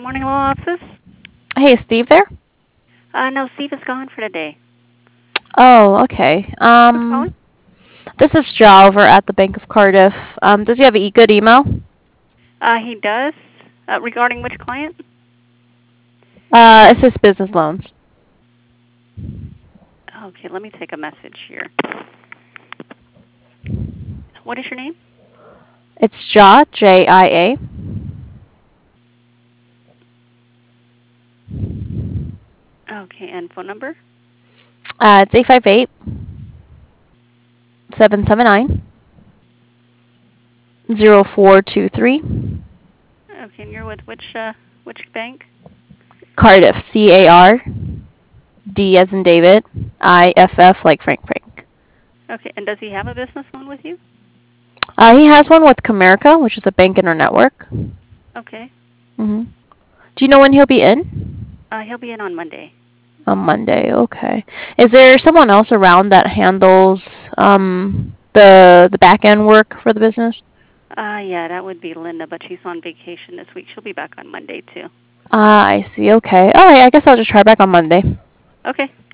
Morning Law Office. Hey, is Steve there? No, Steve is gone for the day. Oh, okay. Who's calling? This is Ja over at the Bank of Cardiff. Does he have a good email? He does. Regarding which client? It says business loans. Okay, let me take a message here. What is your name? It's Ja, Jia. Okay, and phone number? It's 858-779-0423. Okay, and you're with which bank? Cardiff, CARD as in David, IFF like Frank. Okay, and does he have a business loan with you? He has one with Comerica, which is a bank in our network. Okay. Do you know when he'll be in? He'll be in on Monday. On Monday, okay. Is there someone else around that handles the back end work for the business? Yeah, that would be Linda, but she's on vacation this week. She'll be back on Monday too. I see. Okay. All right. I guess I'll just try back on Monday. Okay.